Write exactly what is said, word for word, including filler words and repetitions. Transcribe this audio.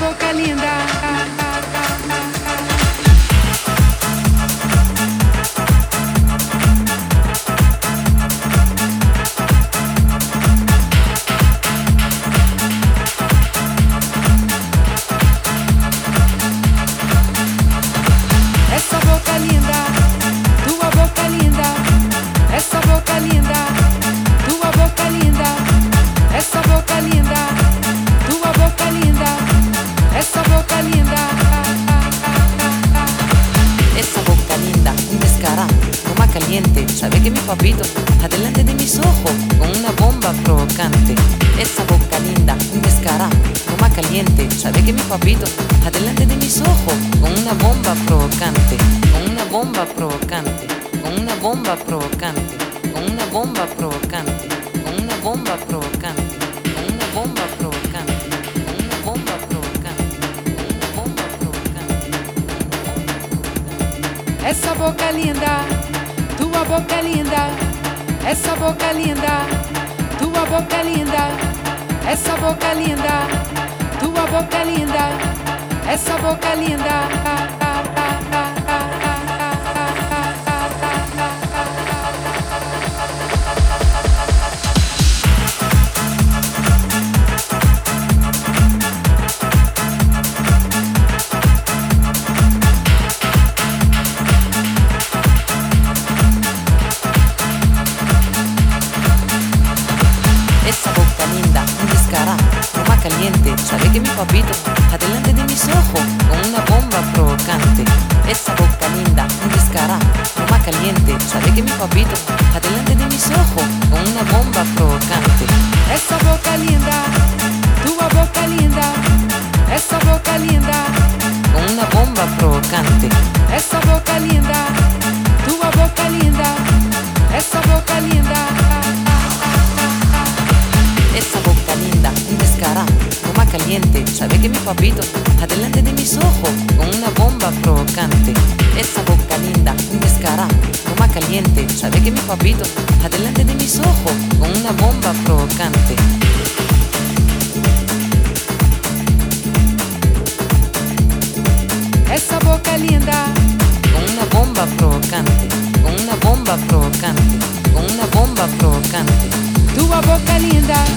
boca linda. Essa boca linda, tua boca linda. Essa boca linda, tua boca linda. Essa boca linda, tua boca linda. Essa boca linda. Esa boca linda, un descarado, toma caliente. Sabe que mi papito, adelante de mis ojos, con una bomba provocante. Esa boca linda, un descarado, toma caliente. Sabe que mi papito, adelante de mis ojos, con una bomba provocante. Con una bomba provocante. Con una bomba provocante. Con una bomba provocante. Con una bomba provocante. Con una bomba provocante. Con una bomba provocante. Con una bomba provocante. Essa boca linda, tua boca linda. Essa boca linda, tua boca linda. Essa boca linda, tua boca linda. Essa boca linda. Esa boca linda, un descarado, toma caliente. Sabe que mi papito, adelante de mis ojos, con una bomba provocante. Esa boca linda, un descarado, toma caliente. Sabe que mi papito, adelante de mis ojos, con una bomba provocante. Essa boca linda, tua boca linda. Essa boca linda, Con una bomba provocante. essa boca linda. Tua boca linda. Essa boca linda. Esa boca linda, un descarado, toma caliente. Sabe que mi papito, adelante de mis ojos, con una bomba provocante. Esa boca linda, un descarado, toma caliente. Sabe que mi papito, adelante de mis ojos, con una bomba provocante. Essa boca linda. Con una bomba provocante. Con una bomba provocante. Con una bomba provocante. Tua boca linda.